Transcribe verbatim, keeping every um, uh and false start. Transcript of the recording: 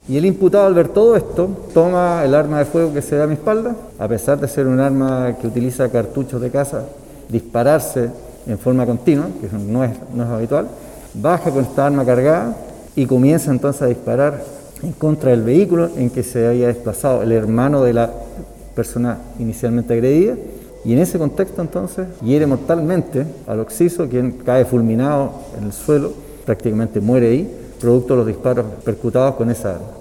Y el imputado, al ver todo esto, toma el arma de fuego que se da a mi espalda, a pesar de ser un arma que utiliza cartuchos de caza, dispararse en forma continua, que no es, no es habitual, baja con esta arma cargada y comienza entonces a disparar en contra del vehículo en que se había desplazado el hermano de la persona inicialmente agredida, y en ese contexto entonces hiere mortalmente al occiso, quien cae fulminado en el suelo, prácticamente muere ahí, producto de los disparos percutados con esa arma.